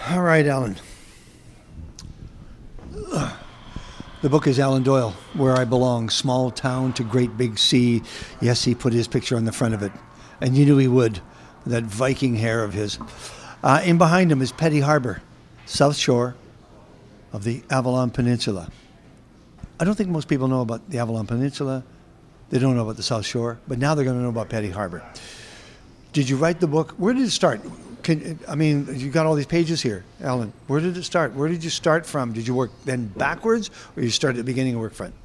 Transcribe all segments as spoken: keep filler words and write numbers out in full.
All right, Alan. The book is Alan Doyle, Where I Belong, Small Town to Great Big Sea. Yes, he put his picture on the front of it. And you knew he would, that Viking hair of his. Uh, in behind him is Petty Harbor, south shore of the Avalon Peninsula. I don't think most people know about the Avalon Peninsula. They don't know about the South Shore, but now they're going to know about Petty Harbor. Did you write the book? Where did it start? Can, I mean, you got all these pages here, Alan. Where did it start? Where did you start from? Did you work then backwards, or you start at the beginning and work front?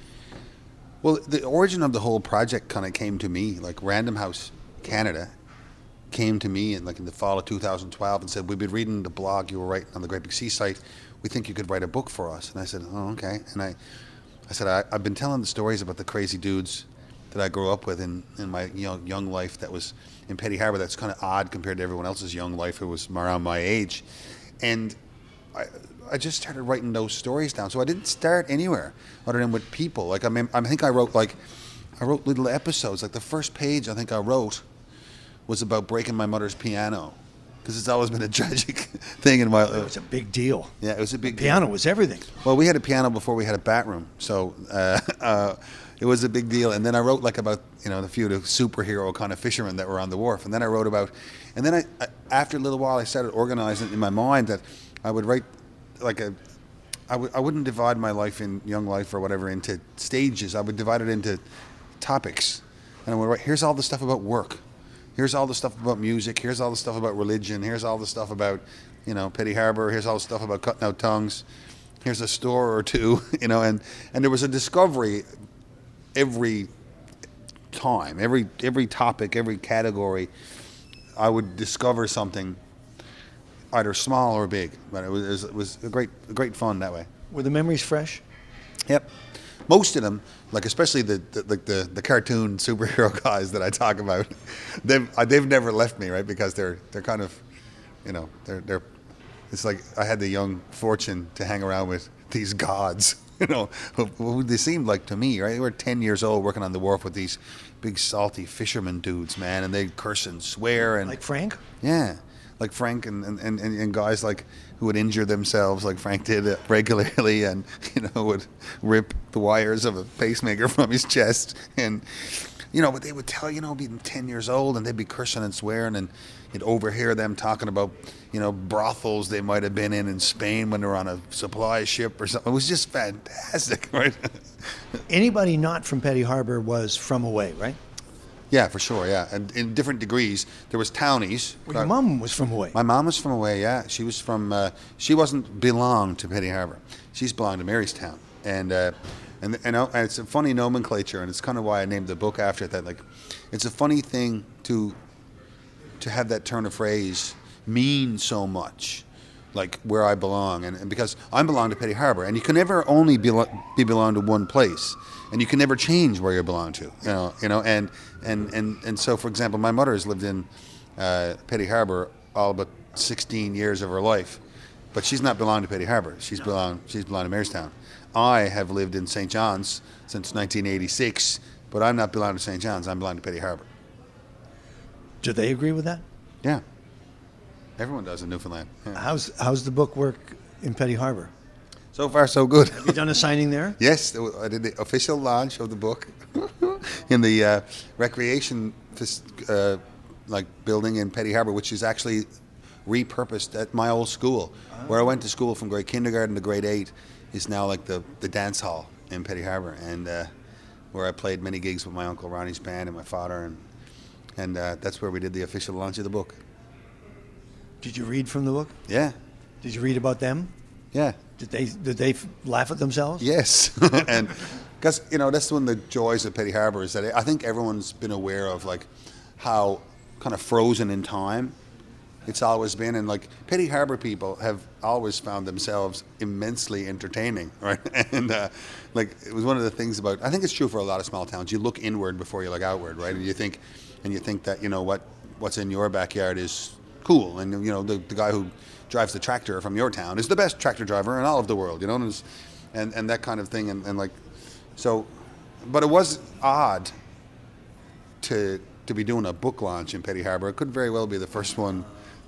Well, the origin of the whole project kind of came to me, like Random House Canada came to me in like in the fall of two thousand twelve and said, we've been reading the blog you were writing on the Great Big Sea site. We think you could write a book for us. And I said, oh, okay. And I, I said, I, I've been telling the stories about the crazy dudes that I grew up with in, in my you know, young life that was in Petty Harbor. That's kind of odd compared to everyone else's young life who was around my age. And I, I just started writing those stories down. So I didn't start anywhere other than with people. Like I mean, I think I wrote like, I wrote little episodes. Like the first page I think I wrote was about breaking my mother's piano. Because it's always been a tragic thing in my life. It was a big deal. Yeah, it was a big the piano deal. was everything. Well, we had a piano before we had a bathroom. So uh, uh, it was a big deal. And then I wrote like about, you know, the few of the superhero kind of fishermen that were on the wharf. And then I wrote about, and then I, I after a little while, I started organizing in my mind that I would write like a, I w- I wouldn't divide my life in young life or whatever into stages. I would divide it into topics. And I would write, here's all the stuff about work. Here's all the stuff about music. Here's all the stuff about religion. Here's all the stuff about, you know, Petty Harbor. Here's all the stuff about cutting out tongues. Here's a store or two, you know, and, and there was a discovery every time, every every topic, every category. I would discover something, either small or big, but it was it was a great a great fun that way. Were the memories fresh? Yep. Most of them, like especially the the, like the the cartoon superhero guys that I talk about, they've uh, they've never left me, right? Because they're they're kind of, you know, they're they're. It's like I had the young fortune to hang around with these gods, you know, who, who they seemed like to me, right? They were ten years old working on the wharf with these big salty fisherman dudes, man, and they'd curse and swear and like Frank. Yeah, like Frank and and, and, and guys like who would injure themselves like Frank did regularly, and you know would rip the wires of a pacemaker from his chest, and you know, but they would tell, you know, being ten years old, and they'd be cursing and swearing, and you'd overhear them talking about, you know, brothels they might have been in in Spain when they were on a supply ship or something. It was just fantastic, right? Anybody not from Petty Harbor was from away, right? Yeah, for sure, yeah. And in different degrees. There was townies. Well, your mom was from away. My mom was from away, yeah. She was from, uh, she wasn't belonged to Petty Harbor. She's belonged to Marystown. And, uh, and, and, and it's a funny nomenclature, and it's kind of why I named the book after it. That, like, it's a funny thing to to have that turn of phrase mean so much, like where I belong. And, and because I belong to Petty Harbor, and you can never only be, be belong to one place. And you can never change where you belong to, you know, you know, and and, and, and so, for example, my mother has lived in uh, Petty Harbor all but sixteen years of her life, but she's not belonged to Petty Harbor. She's no. belonged she's belonged to Marystown. I have lived in Saint John's since nineteen eighty-six, but I'm not belonged to Saint John's. I'm belonged to Petty Harbor. Do they agree with that? Yeah, everyone does in Newfoundland. Yeah. How's how's the book work in Petty Harbor? So far, so good. Have you done a signing there? Yes, I did the official launch of the book in the uh, recreation uh, like building in Petty Harbor, which is actually repurposed at my old school, oh. where I went to school from grade kindergarten to grade eight. Is now like the, the dance hall in Petty Harbor, and uh, where I played many gigs with my uncle Ronnie's band and my father, and and uh, that's where we did the official launch of the book. Did you read from the book? Yeah. Did you read about them? Yeah. Did they did they laugh at themselves? Yes, and because you know that's one of the joys of Petty Harbor is that I think everyone's been aware of like how kind of frozen in time it's always been, and like Petty Harbor people have always found themselves immensely entertaining, right? And uh, like it was one of the things about I think it's true for a lot of small towns. You look inward before you look outward, right? And you think and you think that you know what what's in your backyard is cool, and you know the the guy who drives the tractor from your town is the best tractor driver in all of the world, you know, and was, and, and that kind of thing, and, and like, so, but it was odd to to be doing a book launch in Petty Harbor. It could very well be the first one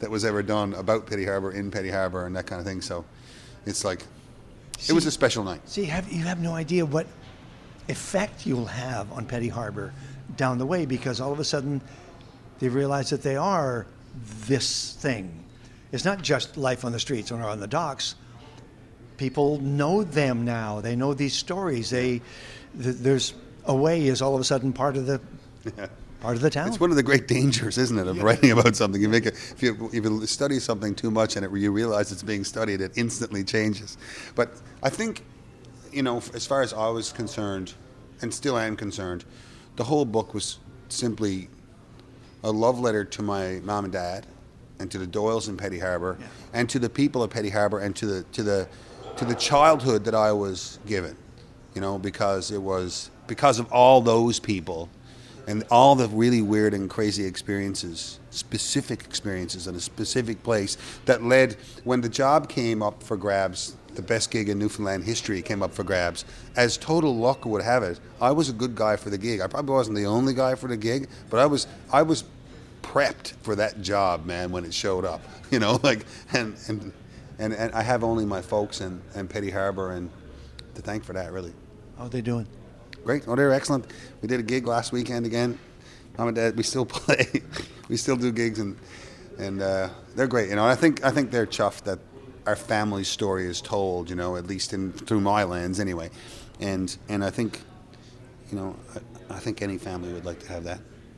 that was ever done about Petty Harbour in Petty Harbour and that kind of thing. So it's like, See, it was a special night. See, have, you have no idea what effect you'll have on Petty Harbour down the way, because all of a sudden they realize that they are this thing. It's not just life on the streets or on the docks. People know them now. They know these stories. They, th- there's a way is all of a sudden part of the Yeah. part of the town. It's one of the great dangers, isn't it, of yeah. writing about something. You make a, if you if you study something too much and it, you realize it's being studied, it instantly changes. But I think, you know, as far as I was concerned, and still am concerned, the whole book was simply a love letter to my mom and dad, and to the Doyles in Petty Harbour, yeah. and to the people of Petty Harbour, and to the to the to the childhood that I was given. You know, because it was because of all those people. And all the really weird and crazy experiences, specific experiences in a specific place that led, when the job came up for grabs, the best gig in Newfoundland history came up for grabs, as total luck would have it, I was a good guy for the gig. I probably wasn't the only guy for the gig, but I was I was prepped for that job, man, when it showed up. You know, like, and and, and, and I have only my folks and, and Petty Harbour and to thank for that, really. How are they doing? Great. Oh, they're excellent. We did a gig last weekend again. Mom and Dad, we still play. We still do gigs, and and uh, they're great. You know, I think I think they're chuffed that our family story is told. You know, at least in through my lens, anyway. And and I think, you know, I, I think any family would like to have that.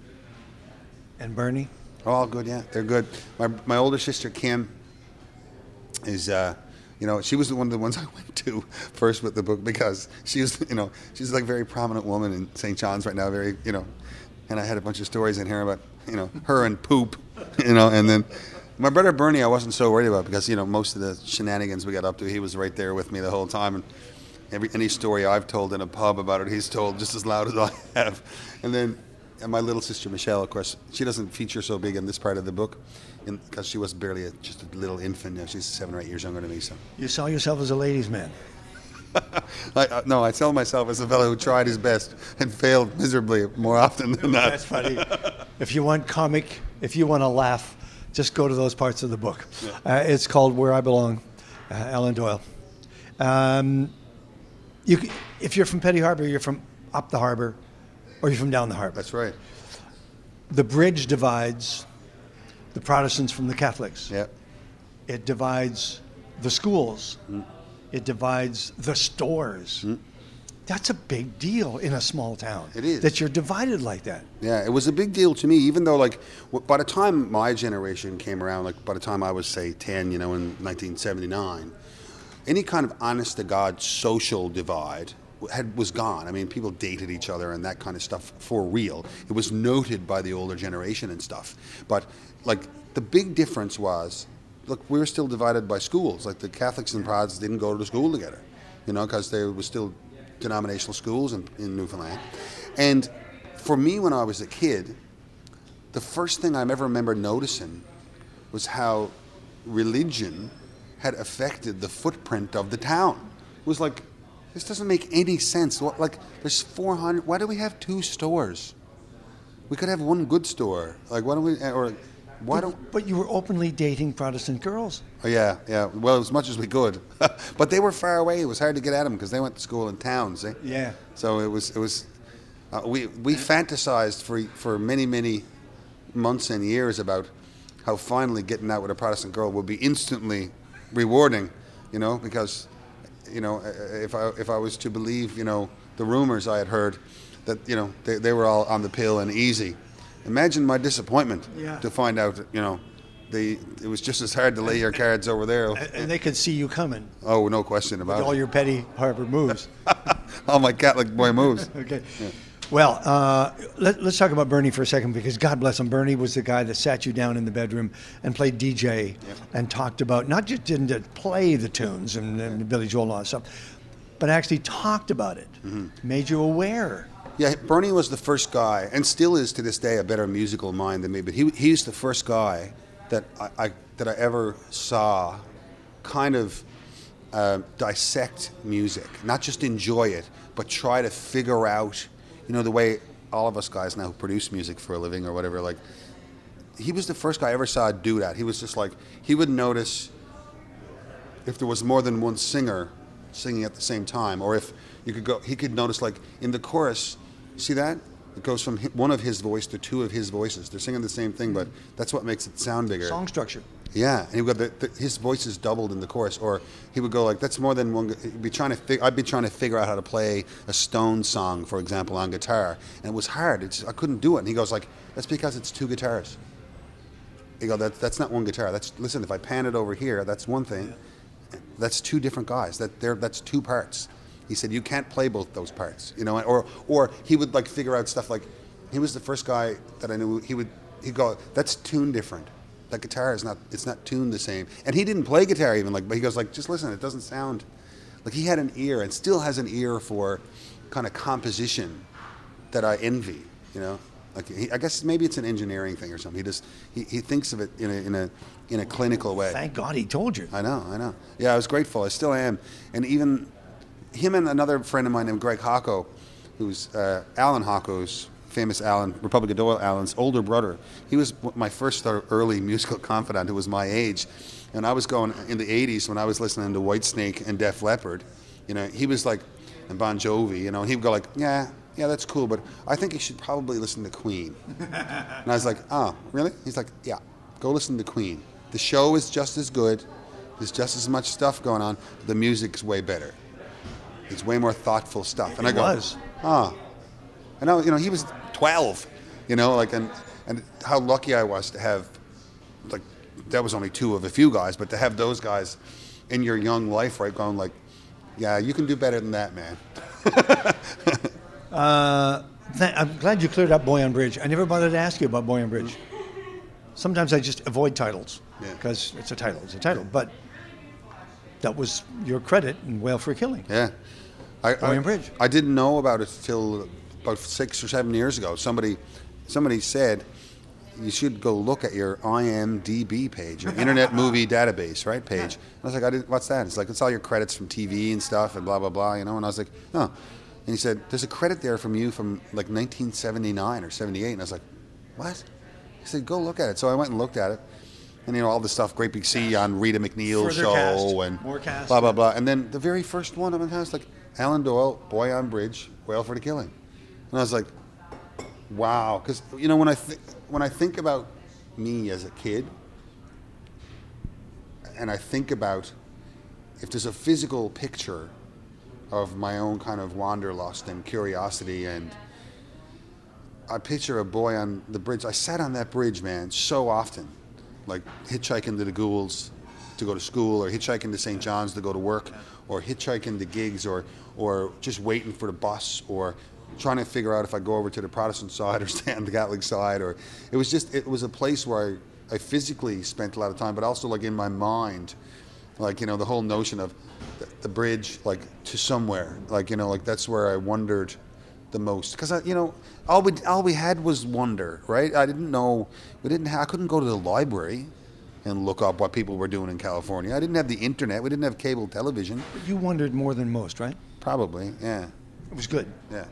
And Bernie? Oh, all good. Yeah, they're good. My my older sister Kim is. Uh, You know, she was one of the ones I went to first with the book, because she was, you know, she's like a very prominent woman in Saint John's right now, very, you know, and I had a bunch of stories in here about, you know, her and poop, you know, and then my brother Bernie I wasn't so worried about, because, you know, most of the shenanigans we got up to, he was right there with me the whole time, and every any story I've told in a pub about it, he's told just as loud as I have. And then and my little sister Michelle, of course, she doesn't feature so big in this part of the book, because she was barely a, just a little infant. You know, she's seven or eight years younger than me. So you saw yourself as a ladies' man. I, uh, no, I tell myself as a fellow who tried his best and failed miserably more often than not. That's funny. If you want comic, if you want to laugh, just go to those parts of the book. Yeah. Uh, it's called Where I Belong, uh, Alan Doyle. Um, you, if you're from Petty Harbour, you're from up the harbour, or you're from down the harbour. That's right. The bridge divides the Protestants from the Catholics. Yeah. It divides the schools. Mm. It divides the stores. Mm. That's a big deal in a small town. It is. That you're divided like that. Yeah, it was a big deal to me, even though, like, by the time my generation came around, like, by the time I was, say, ten, you know, in nineteen seventy-nine, any kind of honest-to-God social divide had was gone. I mean, people dated each other and that kind of stuff for real. It was noted by the older generation and stuff. But, like, the big difference was, look, we were still divided by schools. Like, the Catholics and Protestants didn't go to school together, you know, because there was still denominational schools in, in Newfoundland. And for me, when I was a kid, the first thing I ever remember noticing was how religion had affected the footprint of the town. It was like, this doesn't make any sense. What, like, there's four hundred, why do we have two stores? We could have one good store. Like, why don't we, or why don't... But, but you were openly dating Protestant girls. Oh, yeah, yeah. Well, as much as we could. But they were far away. It was hard to get at them because they went to school in town, see? Yeah. So it was, it was, uh, we, we fantasized for, for many, many months and years about how finally getting out with a Protestant girl would be instantly rewarding, you know, because... You know, if I if I was to believe, you know, the rumors I had heard that, you know, they, they were all on the pill and easy. Imagine my disappointment yeah. to find out, you know, they it was just as hard to lay your cards over there. And they could see you coming. Oh, no question about with it. all your Petty Harbour moves. All my Catholic boy moves. Okay. Yeah. Well, uh, let, let's talk about Bernie for a second, because God bless him. Bernie was the guy that sat you down in the bedroom and played D J yep. and talked about, not just didn't play the tunes and, and Billy Joel and all that stuff, but actually talked about it, mm-hmm. made you aware. Yeah, Bernie was the first guy, and still is to this day a better musical mind than me, but he he's the first guy that I, I that I ever saw kind of uh, dissect music, not just enjoy it, but try to figure out, you know, the way all of us guys now who produce music for a living or whatever, like, he was the first guy I ever saw do that. He was just like, he would notice if there was more than one singer singing at the same time, or if you could go, he could notice like in the chorus, see that? It goes from hi- one of his voice to two of his voices. They're singing the same thing, but that's what makes it sound bigger. Song structure. Yeah, and he would go, the, the, his voice is doubled in the chorus, or he would go like, "That's more than one." He'd be trying to. Fig- I'd be trying to figure out how to play a Stones song, for example, on guitar, and it was hard. It's, I couldn't do it. And he goes like, "That's because it's two guitars." He go, "That that's not one guitar. That's listen. If I pan it over here, that's one thing. That's two different guys. That they're that's two parts." He said, "You can't play both those parts." You know, or or he would like figure out stuff like, he was the first guy that I knew. He would he'd go, "That's tuned different. That guitar is not, it's not tuned the same." And he didn't play guitar even, like, but he goes like, "Just listen, it doesn't sound," like he had an ear and still has an ear for kind of composition that I envy, you know? Like he, I guess maybe it's an engineering thing or something. He just, he, he thinks of it in a, in a, in a clinical way. Thank God he told you. I know, I know. Yeah, I was grateful. I still am. And even him and another friend of mine named Greg Hocko, who's uh, Alan Hocko's, famous Alan, Republic of Doyle Alan's older brother. He was my first sort of early musical confidant who was my age. And I was going, in the eighties when I was listening to Whitesnake and Def Leppard, you know, he was like, and Bon Jovi, you know, and he would go like, yeah, yeah, that's cool, but I think you should probably listen to Queen. And I was like, oh, really? He's like, yeah, go listen to Queen. The show is just as good. There's just as much stuff going on. The music's way better. It's way more thoughtful stuff. And It I go, was. oh. And I, you know, he was twelve, you know, like, and, and how lucky I was to have, like, that was only two of a few guys, but to have those guys in your young life, right, going like, yeah, you can do better than that, man. uh, th- I'm glad you cleared up Boy on Bridge. I never bothered to ask you about Boy on Bridge. Sometimes I just avoid titles Yeah. because it's a title, it's a title. But that was your credit in Whale for Killing. Yeah. I, Boy I, on Bridge. I didn't know about it till about six or seven years ago. Somebody, somebody said, you should go look at your I M D B page, your Internet Movie Database, right, page. And I was like, I didn't, what's that? It's like, it's all your credits from T V and stuff and blah, blah, blah, you know? And I was like, oh. And he said, there's a credit there from you from like nineteen seventy-nine or seventy-eight. And I was like, what? He said, go look at it. So I went and looked at it. And, you know, all the stuff, Great Big Sea on Rita McNeil's Further show cast, and more cast. blah, blah, blah. And then the very first one, I was like, Alan Doyle, Boy on Bridge, Whale for the Killing. And I was like, wow. Because, you know, when I, th- when I think about me as a kid, and I think about if there's a physical picture of my own kind of wanderlust and curiosity, and I picture a boy on the bridge. I sat on that bridge, man, so often, like hitchhiking to the Goulds to go to school, or hitchhiking to Saint John's to go to work, or hitchhiking to gigs, or or just waiting for the bus, or trying to figure out if I go over to the Protestant side or stay on the Catholic side. Or it was just, it was a place where I, I physically spent a lot of time, but also like in my mind, like, you know, the whole notion of the, the bridge, like to somewhere, like, you know, like that's where I wondered the most. Because, I, you know, all we, all we had was wonder, right? I didn't know, we didn't have, I couldn't go to the library and look up what people were doing in California. I didn't have the internet. We didn't have cable television. You wondered more than most, right? Probably, yeah. It was good. Yeah.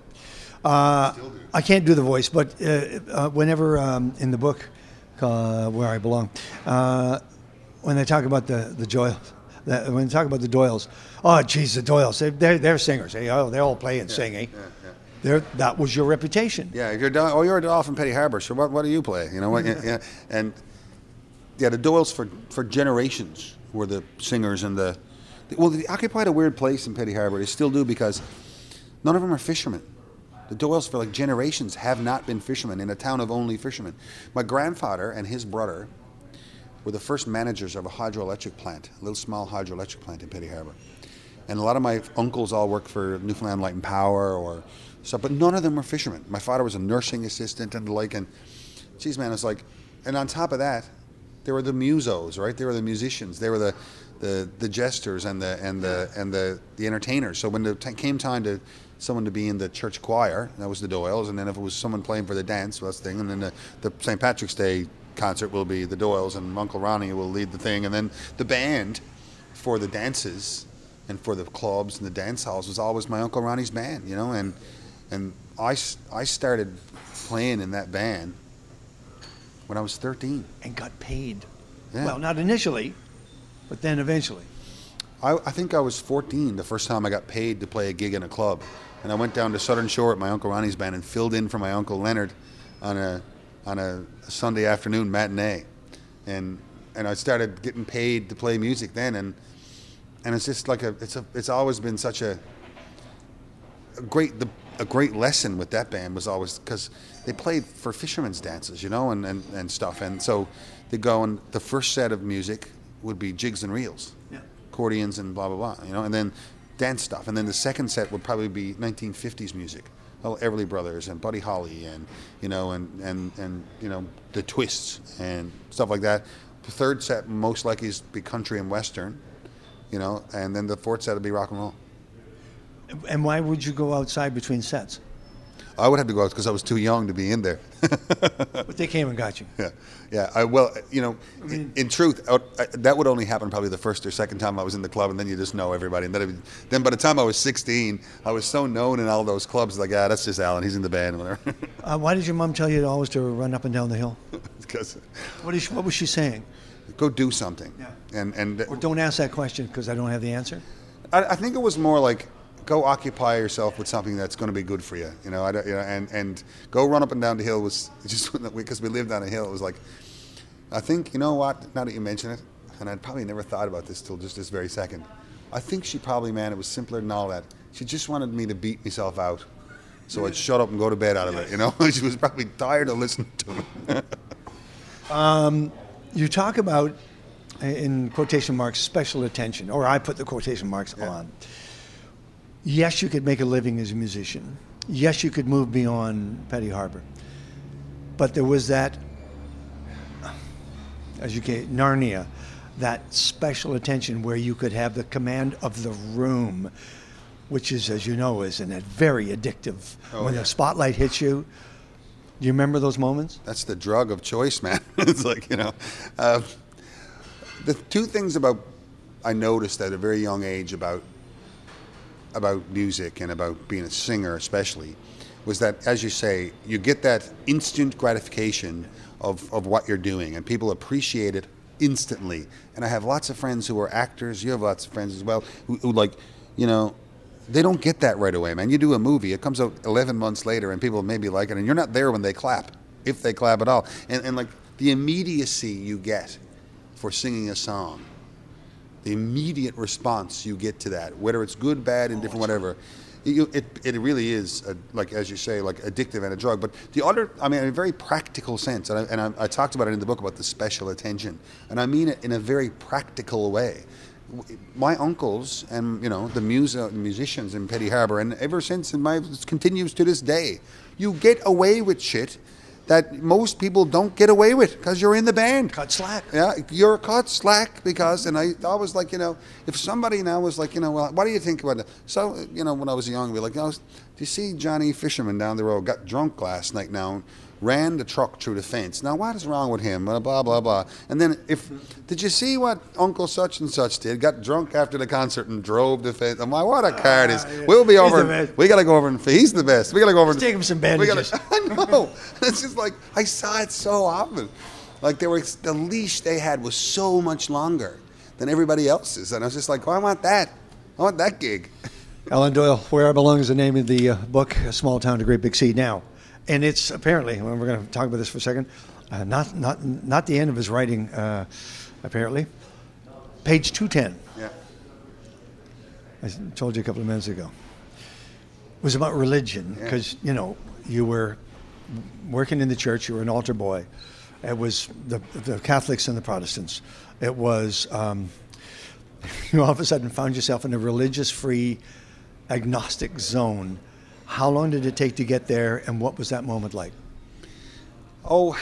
Uh, I can't do the voice, but uh, uh, whenever um, in the book, uh, Where I Belong, uh, when they talk about the the Doyles, the, when they talk about the Doyles, oh, geez, the Doyles, they, they're, they're singers. They, oh, they all play and Yeah, sing, eh? yeah, yeah. They're, that was your reputation. Yeah, if you're do- oh, you're a Doyle from Petty Harbor. So what, what do you play? You know what? yeah, yeah. And yeah, the Doyles for for generations were the singers, and the well, they occupied a weird place in Petty Harbor. They still do, because none of them are fishermen. The Doyles for like generations have not been fishermen in a town of only fishermen. My grandfather and his brother were the first managers of a hydroelectric plant, a little small hydroelectric plant in Petty Harbor. And a lot of my uncles all worked for Newfoundland Light and Power or stuff, but none of them were fishermen. My father was a nursing assistant and the like, and geez, man, it's like, and on top of that, there were the musos, right? They were the musicians. They were the the, the jesters and the and the and the, the entertainers. So when it t- came time to someone to be in the church choir, that was the Doyles, and then if it was someone playing for the dance, well, that's the thing, and then the, the Saint Patrick's Day concert will be the Doyles, and Uncle Ronnie will lead the thing, and then the band for the dances and for the clubs and the dance halls was always my Uncle Ronnie's band, you know, and and I, I started playing in that band when I was thirteen. And got paid. Yeah. Well, not initially, but then eventually. I, I think I was fourteen the first time I got paid to play a gig in a club. And I went down to Southern Shore at my Uncle Ronnie's band and filled in for my Uncle Leonard on a on a Sunday afternoon matinee. And and I started getting paid to play music then, and and it's just like a it's a it's always been such a, a great the a great lesson with that band was always because they played for fishermen's dances, you know, and, and, and stuff. And so they go and the first set of music would be jigs and reels, yeah. accordions and blah blah blah, you know, and then dance stuff. And then the second set would probably be nineteen fifties music, well, Everly Brothers and Buddy Holly and you know and, and, and you know the Twists and stuff like that. The third set most likely is be country and western, you know, and then the fourth set would be rock and roll. And why would you go outside between sets? I would have to go out because I was too young to be in there. But they came and got you. Yeah, yeah. I well, you know, I mean, in, in truth, I, I, that would only happen probably the first or second time I was in the club, and then you just know everybody. And then, it, then by the time I was sixteen, I was so known in all those clubs, like, ah, that's just Alan. He's in the band, whatever. uh, why did your mom tell you always to run up and down the hill? Because What is what was she saying? go do something. Yeah. And and Or don't ask that question because I don't have the answer. I, I think it was more like, go occupy yourself with something that's going to be good for you, you know. I don't, you know, and and go run up and down the hill was just because we lived on a hill. It was like, I think, you know what? Now that you mention it, and I'd probably never thought about this till just this very second. I think she probably, man, it was simpler than all that. She just wanted me to beat myself out, so I'd shut up and go to bed out of it. You know, she was probably tired of listening to me. um, you talk about, in quotation marks, special attention, or I put the quotation marks Yeah. on. Yes, you could make a living as a musician. Yes, you could move beyond Petty Harbor. But there was that, as you can, Narnia, that special attention where you could have the command of the room, which is, as you know, is an, a very addictive. Oh, when yeah. the spotlight hits you, do you remember those moments? That's the drug of choice, man. It's like, you know, uh, the two things about I noticed at a very young age about about music and about being a singer especially was that, as you say, you get that instant gratification of, of what you're doing, and people appreciate it instantly. And I have lots of friends who are actors, you have lots of friends as well, who, who like, you know, they don't get that right away, man. You do a movie, it comes out eleven months later, and people maybe like it, and you're not there when they clap, if they clap at all. And, and like the immediacy you get for singing a song, the immediate response you get to that, whether it's good, bad, indifferent, whatever, you, it it really is, a, like, as you say, like addictive and a drug. But the other, I mean, in a very practical sense, and I, and I, I talked about it in the book about the special attention, and I mean it in a very practical way. My uncles and, you know, the mus- musicians in Petty Harbor, and ever since, and my it continues to this day, you get away with shit that most people don't get away with because you're in the band. Cut slack. Yeah, you're cut slack because, and I always like, you know, if somebody now was like, you know, well, what do you think about it? So, you know, when I was young, we'd be like, oh, do you see Johnny Fisherman down the road got drunk last night now, ran the truck through the fence. Now, what is wrong with him? Blah, blah, blah, blah. And then if, did you see what Uncle such and such did? Got drunk after the concert and drove the fence. I'm like, what a card is. We'll be over. the best. We got to go over and, he's the best. We got to go over and. Take him some we bandages. gotta- I know. It's just like, I saw it so often. Like, they were, the leash they had was so much longer than everybody else's. And I was just like, oh, I want that. I want that gig. Alan Doyle, Where I Belong is the name of the uh, book, A Small Town to Great Big Sea. Now, and it's apparently, and we're going to talk about this for a second, uh, not not not the end of his writing, uh, apparently. Page two ten. Yeah. I told you a couple of minutes ago. It was about religion, Yeah. because, you know, you were working in the church, you were an altar boy. It was the, the Catholics and the Protestants. It was, um, you all of a sudden found yourself in a religious-free, agnostic zone. How long did it take to get there, and what was that moment like? Oh,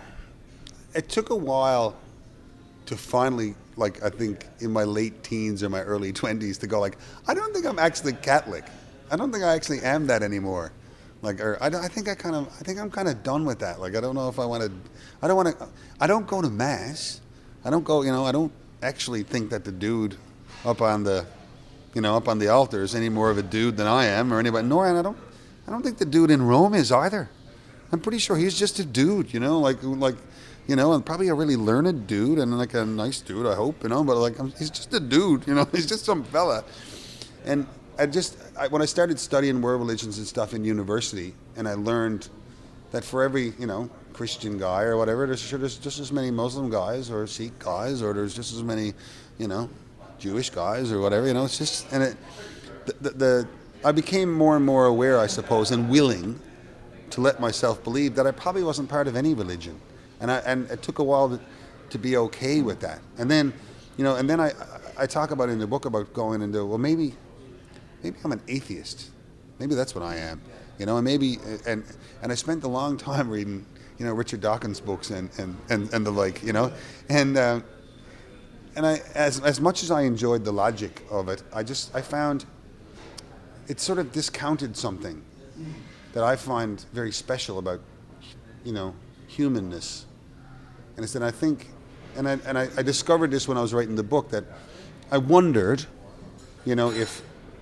it took a while to finally, like, I think in my late teens or my early twenties, to go like, I don't think I'm actually Catholic. I don't think I actually am that anymore. Like, or I, don't- I think I kind of, I think I'm kind of done with that. Like, I don't know if I want to, I don't want to, I don't go to mass. I don't go, you know, I don't actually think that the dude up on the, you know, up on the altar is any more of a dude than I am or anybody. Nor, and I don't, I don't think the dude in Rome is either. I'm pretty sure he's just a dude, you know, like, like, you know, and probably a really learned dude and like a nice dude, I hope, you know, but like, I'm, he's just a dude, you know, he's just some fella. And I just, I, when I started studying world religions and stuff in university, and I learned that for every, you know, Christian guy or whatever, there's, sure, there's just as many Muslim guys or Sikh guys, or there's just as many, you know, Jewish guys or whatever, you know, it's just, and it, the, the, the I became more and more aware, I suppose, and willing to let myself believe that I probably wasn't part of any religion. And I, and it took a while to, to be okay with that. And then, you know, and then I, I talk about in the book about going into, well, maybe, maybe I'm an atheist. Maybe that's what I am, you know, and maybe, and, and I spent a long time reading, you know, Richard Dawkins books and, and, and, and the like, you know, and, uh, and I, as, as much as I enjoyed the logic of it, I just, I found it sort of discounted something that I find very special about, you know, humanness. And it's that I think, and I and I, I discovered this when I was writing the book, that I wondered, you know, if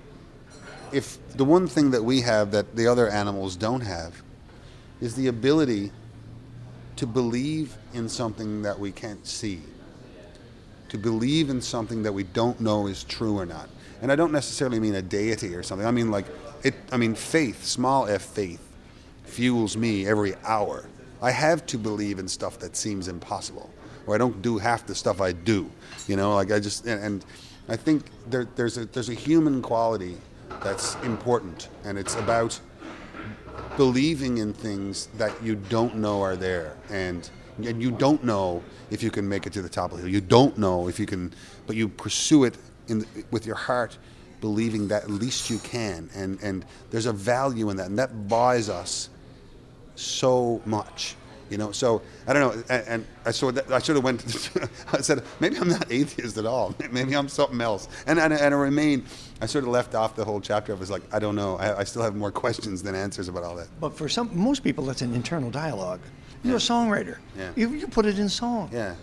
if the one thing that we have that the other animals don't have is the ability to believe in something that we can't see, to believe in something that we don't know is true or not. And I don't necessarily mean a deity or something. I mean like it. I mean faith, small f faith, fuels me every hour. I have to believe in stuff that seems impossible, or I don't do half the stuff I do. You know, like I just and, and I think there, there's a there's a human quality that's important, and it's about believing in things that you don't know are there, and and you don't know if you can make it to the top of the hill. You don't know if you can, but you pursue it in with your heart, believing that at least you can, and and there's a value in that, and that buys us so much, you know. So I don't know, and, and I sort of I sort of went. I said maybe I'm not atheist at all. Maybe I'm something else, and and, and I remain. I sort of left off the whole chapter. I was like, I don't know. I, I still have more questions than answers about all that. But for some, most people, that's an internal dialogue. You're yeah. a songwriter. Yeah. You, you put it in song. Yeah.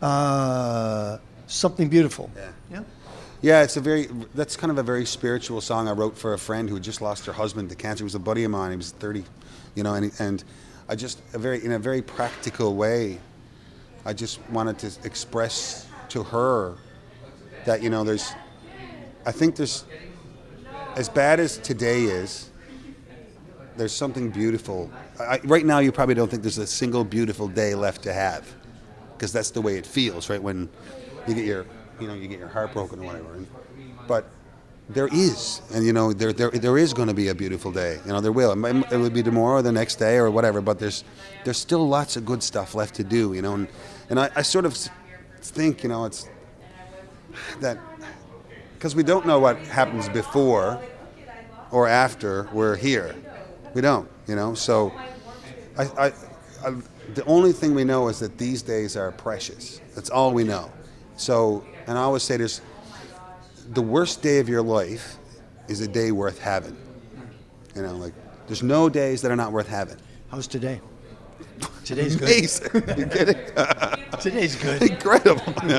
Uh, something beautiful. Yeah. Yeah. Yeah, it's a very, that's kind of a very spiritual song I wrote for a friend who had just lost her husband to cancer. He was a buddy of mine. He was thirty, you know, and, and I just, a very in a very practical way, I just wanted to express to her that, you know, there's, I think there's, as bad as today is, there's something beautiful. I, right now, you probably don't think there's a single beautiful day left to have, because that's the way it feels, right? When you get your, you know, you get your heart broken or whatever. And, but there is, and you know, there there there is going to be a beautiful day. You know, there will. It, might, it will be tomorrow, or the next day, or whatever. But there's there's still lots of good stuff left to do. You know, and and I, I sort of think, you know, it's that because we don't know what happens before or after we're here. We don't. You know, so I, I, I the only thing we know is that these days are precious. That's all we know. So, and I always say this, the worst day of your life is a day worth having. You know, like, there's no days that are not worth having. How's today? Today's good. Amazing. You kidding? Today's good. Incredible.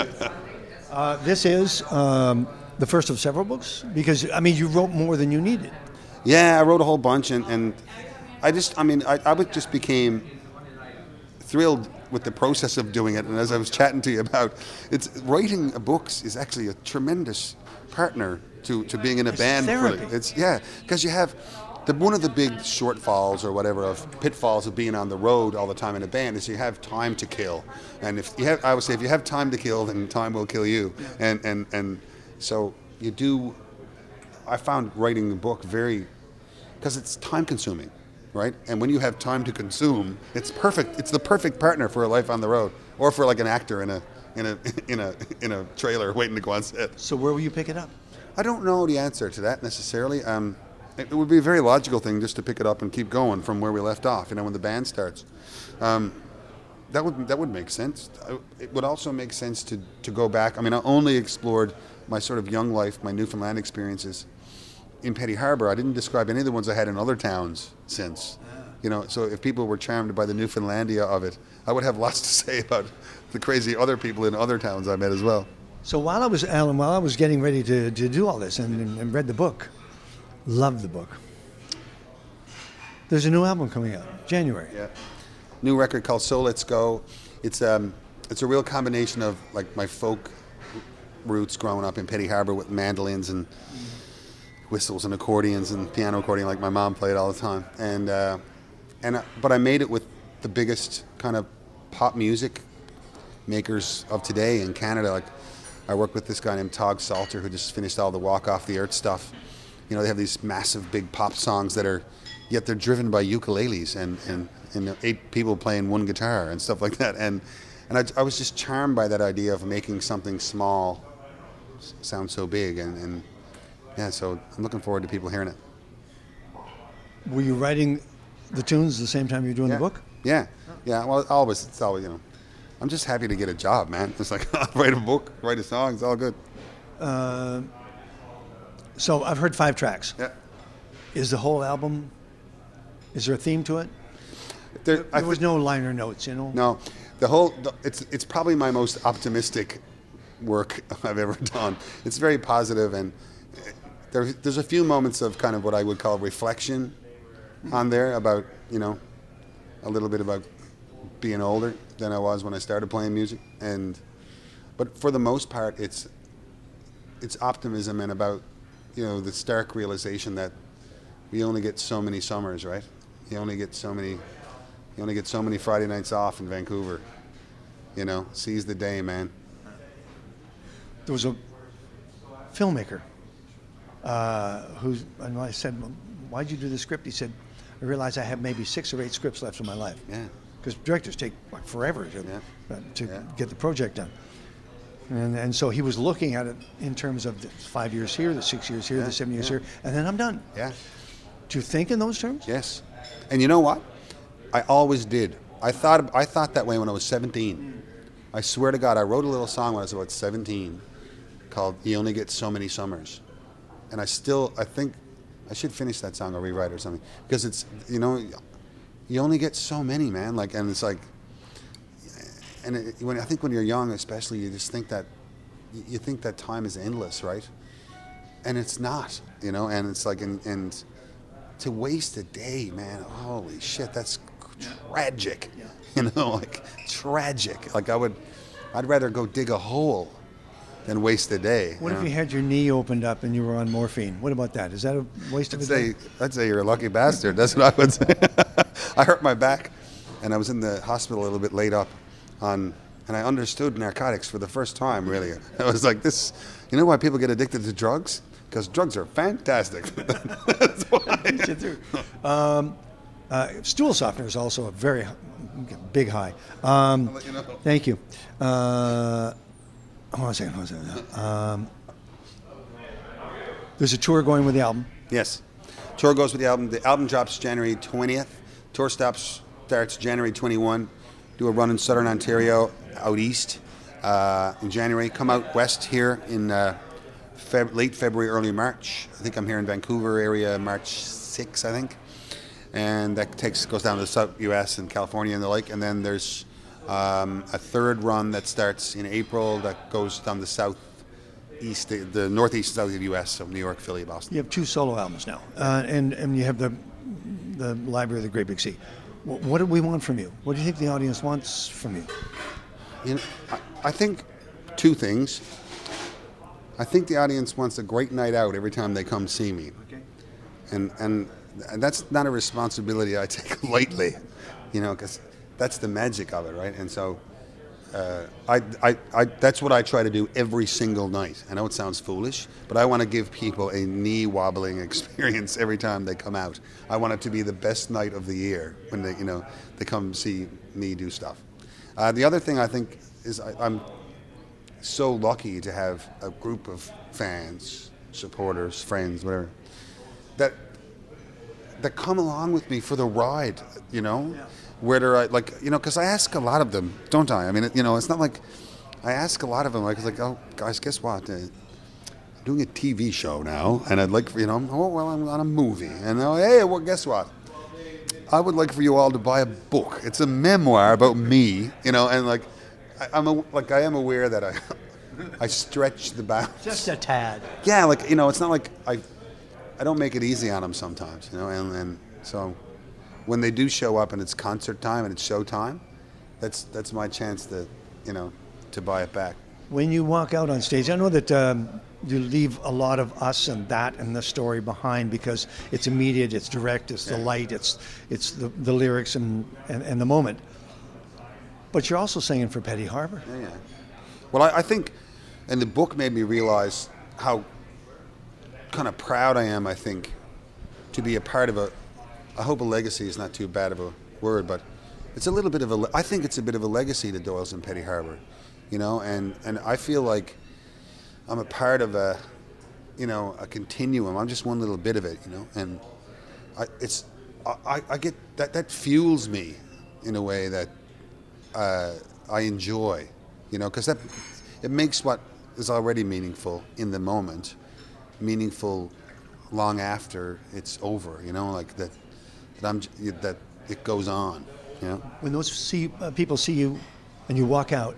uh, this is um, the first of several books? Because, I mean, you wrote more than you needed. Yeah, I wrote a whole bunch, and, and I just, I mean, I, I just became thrilled with the process of doing it. And as I was chatting to you about, it's writing books is actually a tremendous partner to, to being in a it's band. Therapy. For, it's yeah, because you have the one of the big shortfalls or whatever of pitfalls of being on the road all the time in a band is you have time to kill. And if you have, I would say, if you have time to kill, then time will kill you. And and and so you do. I found writing a book very, because it's time consuming. Right? And when you have time to consume, it's perfect. It's the perfect partner for a life on the road, or for like an actor in a in a in a in a trailer waiting to go on set. So where will you pick it up? I don't know the answer to that necessarily. Um, it, it would be a very logical thing just to pick it up and keep going from where we left off. You know, when the band starts, um, that would that would make sense. It would also make sense to to go back. I mean, I only explored my sort of young life, my Newfoundland experiences in Petty Harbour. I didn't describe any of the ones I had in other towns since. You know, so if people were charmed by the Newfoundlandia of it, I would have lots to say about the crazy other people in other towns I met as well. So while I was, Alan, while I was getting ready to, to do all this and, and, and read the book, loved the book. There's a new album coming out, January. Yeah. New record called So Let's Go. it's um, it's a real combination of like my folk roots growing up in Petty Harbour with mandolins and whistles and accordions and piano accordion like my mom played all the time, and uh, and uh, but I made it with the biggest kind of pop music makers of today in Canada. Like I work with this guy named Tog Salter who just finished all the Walk Off the Earth stuff. You know, they have these massive big pop songs that are, yet they're driven by ukuleles and and, and eight people playing one guitar and stuff like that. And and I, I was just charmed by that idea of making something small sound so big. And, and yeah, so I'm looking forward to people hearing it. Were you writing the tunes the same time you were doing Yeah. the book? Yeah, yeah. Well, always, it's always, you know, I'm just happy to get a job, man. It's like, I'll write a book, write a song, it's all good. Uh, so I've heard five tracks. Yeah. Is the whole album, is there a theme to it? There, There I was thi- no liner notes, you know? No, the whole, the, it's it's probably my most optimistic work I've ever done. It's very positive, and uh, there, there's a few moments of kind of what I would call reflection on there about, you know, a little bit about being older than I was when I started playing music. And but for the most part, it's it's optimism and about, you know, the stark realization that we only get so many summers, right? You only get so many you only get so many Friday nights off in Vancouver. You know, seize the day, man. There was a filmmaker uh, who, and I said, "Well, why'd you do the script?" He said, I realized I have maybe six or eight scripts left in my life. Yeah. Because directors take like forever to, Yeah. uh, to Yeah. get the project done. And and so he was looking at it in terms of the five years here, the six years here, Yeah, the seven years yeah. here, and then I'm done. Yeah. Do you think in those terms? Yes. And you know what? I always did. I thought I thought that way when I was seventeen. I swear to God, I wrote a little song when I was about seventeen called "You Only Get So Many Summers," and I still I think I should finish that song or rewrite it or something, because it's, you know, you only get so many, man. Like, and it's like, and it, when I think when you're young, especially, you just think that you think that time is endless, right? And it's not, you know. And it's like, and, and to waste a day, man, holy shit, that's tragic. Yeah. You know, like tragic. Like I would, I'd rather go dig a hole than waste a day. What you if know? you had your knee opened up and you were on morphine? What about that? Is that a waste of I'd a say, day? I'd say you're a lucky bastard. That's what I would say. I hurt my back, and I was in the hospital a little bit laid up on, and I understood narcotics for the first time, really. I was like, this, you know why people get addicted to drugs? Because drugs are fantastic. That's why. Get through. Um, uh, stool softener is also a very h- big high. Um, I'll let you know. Thank you. Uh, hold on a second. Hold on a second. Um, there's a tour going with the album. Yes. Tour goes with the album. The album drops January twentieth. Tour stops starts January twenty-first. Do a run in Southern Ontario, out east uh, in January. Come out west here in uh, Feb- late February, early March. I think I'm here in Vancouver area March sixth, I think. And that takes goes down to the South U S and California and the like. And then there's um, a third run that starts in April that goes down the south east, the northeast south of the U S, so New York, Philly, Boston. You have two solo albums now, uh, and and you have the the Library of the Great Big Sea. Wh- What do we want from you? What do you think the audience wants from you? You know, I, I think two things. I think the audience wants a great night out every time they come see me. Okay. And and that's not a responsibility I take lightly, you know, because that's the magic of it, right? And so uh, I, I, I, that's what I try to do every single night. I know it sounds foolish, but I want to give people a knee-wobbling experience every time they come out. I want it to be the best night of the year when they, you know, they come see me do stuff. Uh, the other thing I think is I, I'm so lucky to have a group of fans, supporters, friends, whatever, that that come along with me for the ride, you know, Yeah. whether I, like, you know, because I ask a lot of them, don't I? I mean, it, you know, it's not like, I ask a lot of them, like, it's like, oh, guys, guess what? Uh, I'm doing a T V show now, and I'd like for, you know, oh, well, I'm on a movie, and oh, hey, well, guess what? I would like for you all to buy a book. It's a memoir about me, you know, and like, I, I'm a, like, I am aware that I, I stretch the bounds. Just a tad. Yeah, like, you know, it's not like I, I don't make it easy on them sometimes, you know, and, and so when they do show up and it's concert time and it's show time, that's that's my chance to, you know, to buy it back. When you walk out on stage, I know that um, you leave a lot of us and that and the story behind because it's immediate, it's direct, it's the light, it's it's the, the lyrics and, and, and the moment. But you're also singing for Petty Harbour. Yeah, yeah. Well, I, I think, and the book made me realize how kind of proud I am, I think, to be a part of a, I hope a legacy is not too bad of a word, but it's a little bit of a, I think it's a bit of a legacy to Doyle's in Petty Harbour, you know, and, and I feel like I'm a part of a, you know, a continuum. I'm just one little bit of it, you know, and I, it's, I, I get, that, that fuels me in a way that uh, I enjoy, you know, because that, it makes what is already meaningful in the moment meaningful long after it's over, you know, like that, that I'm, that it goes on, you know. When those see, uh, people see you and you walk out,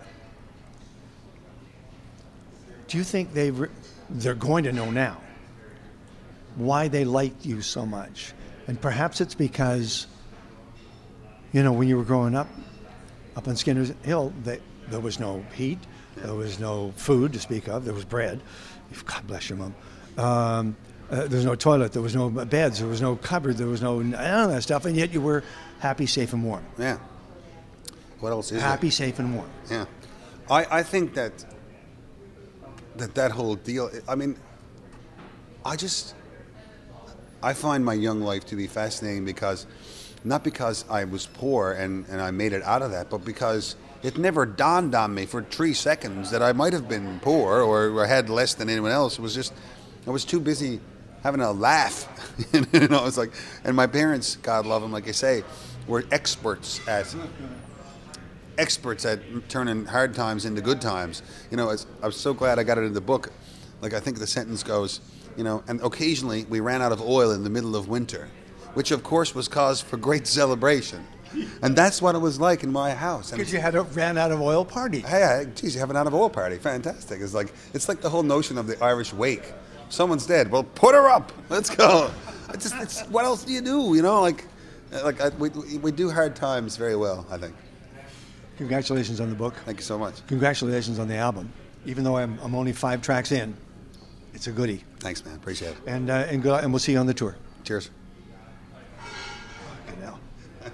do you think they re- they're going to know now why they liked you so much? And perhaps it's because, you know, when you were growing up, up on Skinner's Hill, they, there was no heat, there was no food to speak of, there was bread. God bless your mom. Um, uh, there was no toilet, there was no beds, there was no cupboard, there was no none of that stuff, and yet you were happy, safe, and warm. Yeah. What else is Happy, there? safe, and warm. Yeah. I, I think that that that whole deal, I mean, I just, I find my young life to be fascinating because, not because I was poor and, and I made it out of that, but because it never dawned on me for three seconds that I might have been poor or, or had less than anyone else. It was just, I was too busy having a laugh. You know, it's like, and my parents, God love them, like I say, were experts at experts at turning hard times into good times. You know, I was so glad I got it in the book. Like, I think the sentence goes, you know, and occasionally we ran out of oil in the middle of winter, which of course was cause for great celebration. And that's what it was like in my house. Because you had a ran out of oil party. Hey, geez, you have an out of oil party. Fantastic. It's like, it's like the whole notion of the Irish wake. Someone's dead. Well, put her up. Let's go. It's just, it's, what else do you do? You know, like, like I, we, we do hard times very well, I think. Congratulations on the book. Thank you so much. Congratulations on the album. Even though I'm, I'm only five tracks in, it's a goodie. Thanks, man. Appreciate it. And uh, and, good, and we'll see you on the tour. Cheers. Fucking hell.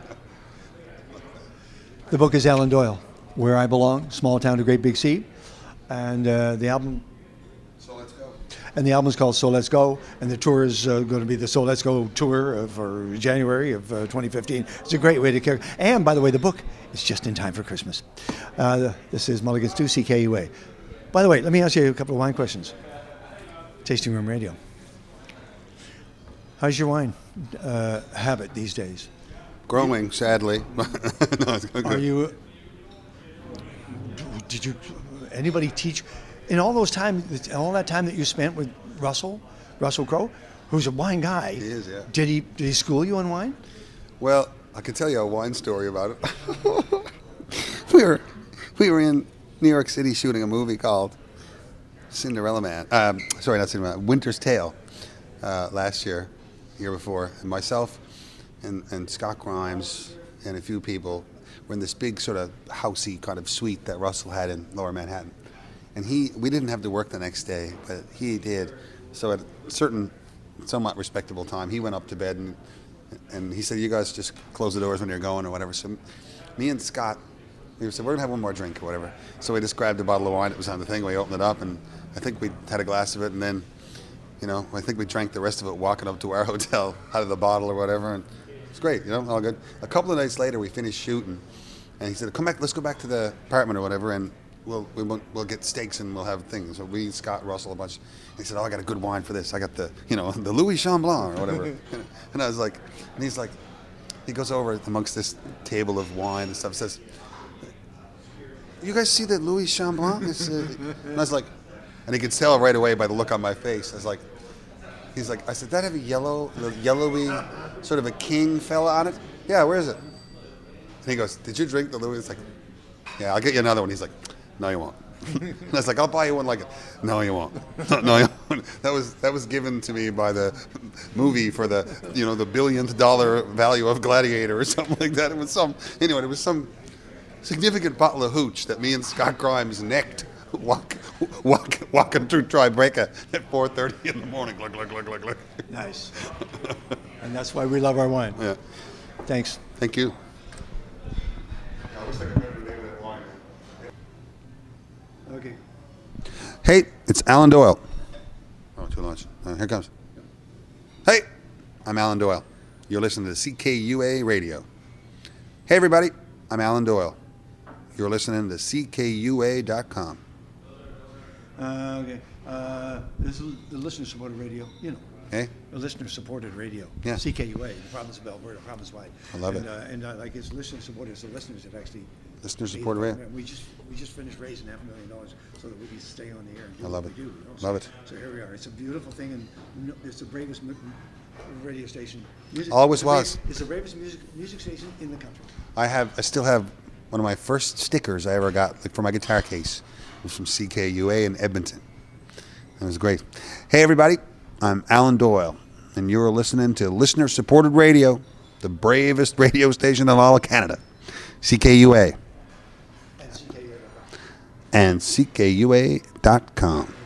The book is Alan Doyle, Where I Belong, Small Town to Great Big Sea. And uh, the album... So let's go. And the album is called So Let's Go, and the tour is uh, going to be the So Let's Go tour uh, for January of uh, twenty fifteen. It's a great way to carry. And by the way, the book is just in time for Christmas. Uh, this is Mulligan's two C K U A. By the way, let me ask you a couple of wine questions. Tasting Room Radio. How's your wine uh, habit these days? Growing, sadly. No, it's good. Are you? Did you? Anybody teach? In all those time, all that time that you spent with Russell, Russell Crowe, who's a wine guy. He is, yeah. Did he? Did he school you on wine? Well, I can tell you a wine story about it. we were, we were in New York City shooting a movie called Cinderella Man. Um, sorry, not Cinderella Man. Winter's Tale. Uh, last year, year before, and myself and, and Scott Grimes and a few people were in this big sort of housey kind of suite that Russell had in Lower Manhattan. And he, we didn't have to work the next day, but he did. So at a certain, somewhat respectable time, he went up to bed and and he said, "You guys just close the doors when you're going," or whatever. So me and Scott, we said, "We're gonna have one more drink or whatever." So we just grabbed a bottle of wine that was on the thing. We opened it up, and I think we had a glass of it, and then, you know, I think we drank the rest of it walking up to our hotel out of the bottle or whatever, and it's great, you know, all good. A couple of nights later, we finished shooting, and he said, "Come back, let's go back to the apartment or whatever, and we'll we won't, we'll get steaks and we'll have things." So we, Scott, Russell, a bunch. And he said, "Oh, I got a good wine for this. I got the, you know, the Louis Chamblon or whatever." And I was like, and he's like, he goes over amongst this table of wine and stuff, says, "You guys see that Louis Chamblon?" Uh, and I was like, and he could tell right away by the look on my face. I was like, he's like, I said, "That have a yellow, the yellowy, sort of a king fella on it?" "Yeah, where is it?" And he goes, "Did you drink the Louis?" It's like, "Yeah, I'll get you another one." He's like, "No, you won't." And I was like, "I'll buy you one like it." "No, you won't." No, no, you won't. That was that was given to me by the movie for the, you know, the billionth dollar value of Gladiator or something like that. It was some, anyway, it was some significant bottle of hooch that me and Scott Grimes necked walk, walk, walking through Tribeca at four thirty in the morning. Look, look, look, look, look. Nice. And that's why we love our wine. Yeah. Thanks. Thank you. Okay. Hey, it's Alan Doyle. Oh, too much. Uh, here it comes. Hey, I'm Alan Doyle. You're listening to C K U A Radio. Hey, everybody, I'm Alan Doyle. You're listening to C K U A dot com. Uh, okay. Uh, this is the listener-supported radio. You know. Hey? The listener-supported radio. Yeah. C K U A, the province of Alberta, province-wide. I love and, it. Uh, and uh, like it's listener-supported, it's the listeners that actually. Listener-supported radio. We just we just finished raising half a million dollars so that we can stay on the air and do I love what it. we do. You know? so, Love it. So here we are. It's a beautiful thing, and no, it's the bravest mu- radio station. Music, Always it's the bra- was. It's the bravest music music station in the country. I have, I still have one of my first stickers I ever got, like for my guitar case. It was from C K U A in Edmonton. It was great. Hey, everybody, I'm Alan Doyle, and you're listening to listener-supported radio, the bravest radio station in all of Canada, C K U A. And C K U A. And C K U A dot com.